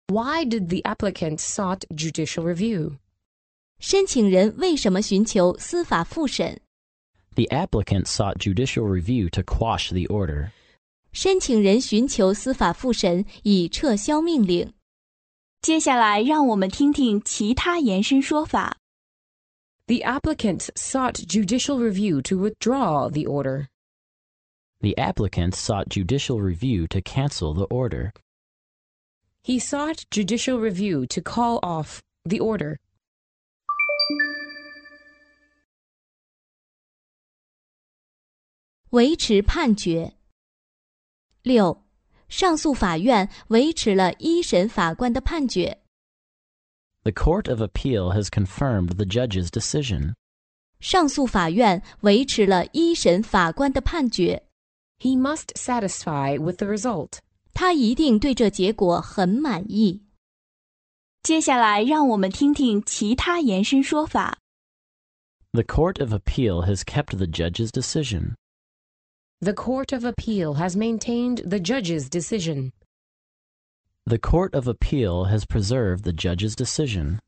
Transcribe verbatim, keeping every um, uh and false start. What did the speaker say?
Why did the applicant sought judicial review? 申请人为什么寻求司法复审？ The applicant sought judicial review to quash the order. 申请人寻求司法复审以撤销命令。 接下来让我们听听其他延伸说法。 The applicant sought judicial review to withdraw the order. The applicant sought judicial review to cancel the order. He sought judicial review to call off the order. 维持判决。六，上诉法院维持了一审法官的判决。 The Court of Appeal has confirmed the judge's decision. 上诉法院维持了一审法官的判决。 He must satisfy with the result. 他一定对这结果很满意。 接下来让我们听听其他延伸说法。 The Court of Appeal has kept the judge's decision. The Court of Appeal has maintained the judge's decision. The Court of Appeal has preserved the judge's decision.